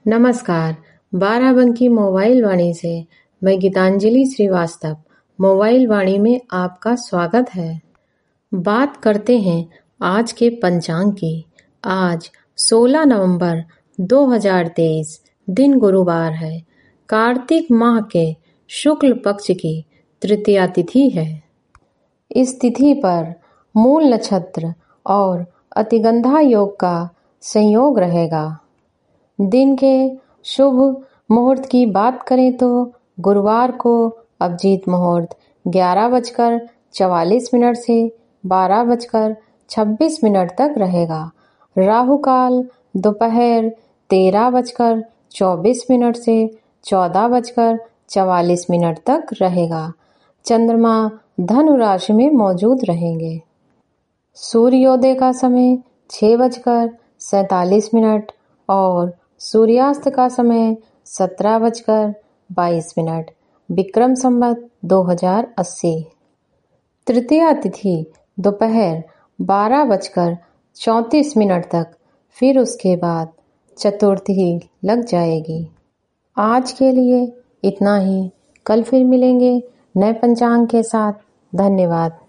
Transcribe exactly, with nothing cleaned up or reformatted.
नमस्कार। बाराबंकी मोबाइल वाणी से मैं गीतांजलि श्रीवास्तव मोबाइल वाणी में आपका स्वागत है। बात करते हैं आज के पंचांग की। आज सोलह नवंबर दो हज़ार तेईस दिन गुरुवार है। कार्तिक माह के शुक्ल पक्ष की तृतीया तिथि है। इस तिथि पर मूल नक्षत्र और अतिगंधा योग का संयोग रहेगा। दिन के शुभ मुहूर्त की बात करें तो गुरुवार को अभिजीत मुहूर्त ग्यारह बजकर चवालीस मिनट से बारह बजकर छब्बीस मिनट तक रहेगा। राहु काल दोपहर तेरह बजकर चौबीस मिनट से चौदह बजकर चवालीस मिनट तक रहेगा। चंद्रमा धनु राशि में मौजूद रहेंगे। सूर्योदय का समय छह बजकर सैतालीस मिनट और सूर्यास्त का समय सत्रह बजकर बाईस मिनट। विक्रम संवत दो हज़ार अस्सी। तृतीया तिथि दोपहर बारह बजकर चौंतीस मिनट तक, फिर उसके बाद चतुर्थी लग जाएगी। आज के लिए इतना ही। कल फिर मिलेंगे नए पंचांग के साथ। धन्यवाद।